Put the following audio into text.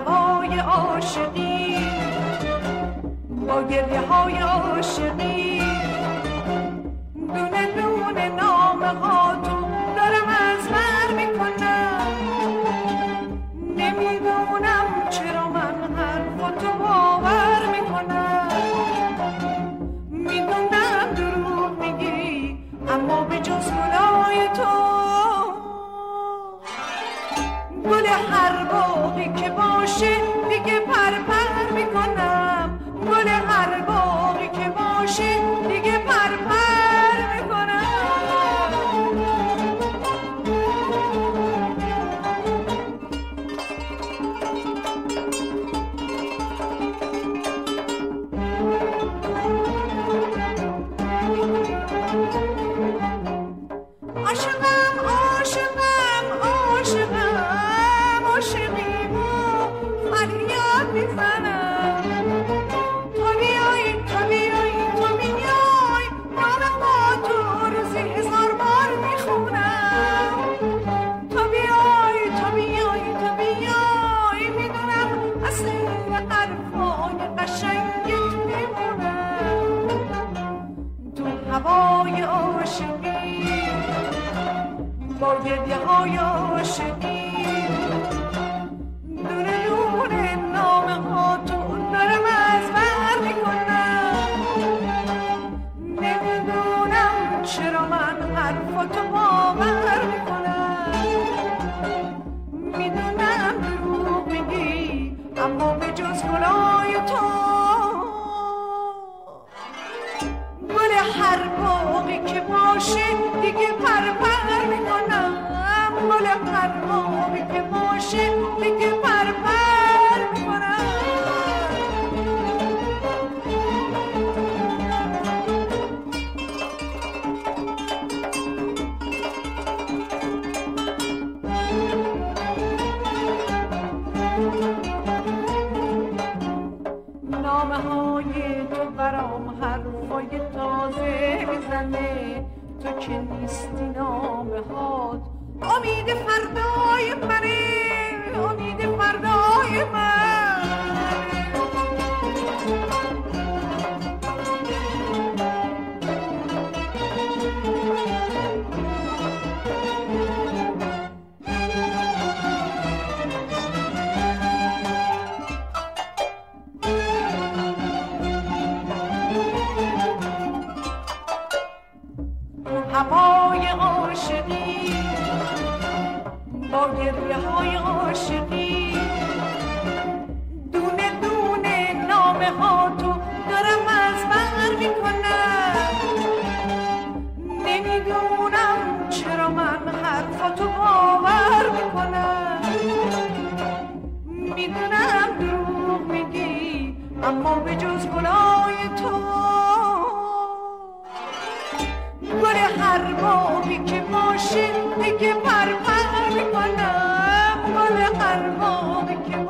هوای عاشقی، با گریه های عاشقی، دونه دونه نامه ها تو دارم از بر میکنم. نمیدونم چرا من حرفاتو باور میکنم. میدونم دروغ میگی اما به جز گلای تو، گل هر باقی که باشه دیگه پر میکنم. گل هر باقی که باشه دیگه پر میکنم. عاشقم عاشقم عاشقم عاشقیمو فریاد میزنم. تو بیای تو بیای تو بیای نام خاطر روزی 1000 بار میخونم. تو بیای تو بیای تو بیای میدونم اصل حرفای قشنگت میمونم. تو هوای عاشقی، با گریه های عاشقی، دونه دونه نامه ها تو دارم از بر میکنم. نمیدونم چرا من حرفاتو باور میکنم. میدونم دروغ میگی اما به جز گلای تو، گل هر باقی که باشه دیگه پر میکنم. گل هر باقی که باشه دیگه پر میکنم. نامه های تو برام حرفای تازه میزنه. تو که نیستی نامه هات امید فردای منه، امید فردای من. هوای عاشقی، با گریه های عاشقی، دونه دونه نامه ها تو دارم از بر میکنم. نمیدونم چرا من حرفاتو باور میکنم. میدونم دروغ میگی اما به جز گلای تو، گل هر باقی که باشه دیگه پر میکنم. گل هر باقی که